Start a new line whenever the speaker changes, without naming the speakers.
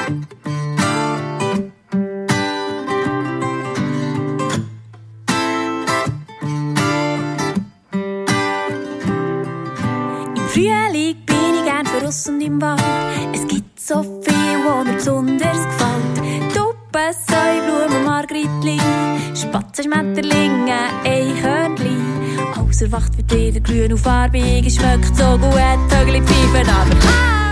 Frühling bin ich gern draussen im Wald. Es gibt so viel, was mir besonders gefällt. Tuppen, Säublumen, Margritli, Spatzen, Schmetterlinge, Eichhörnli. Alles erwacht wird wieder grün und farbig. Es schmeckt so gut, Vögel pfeifen, aber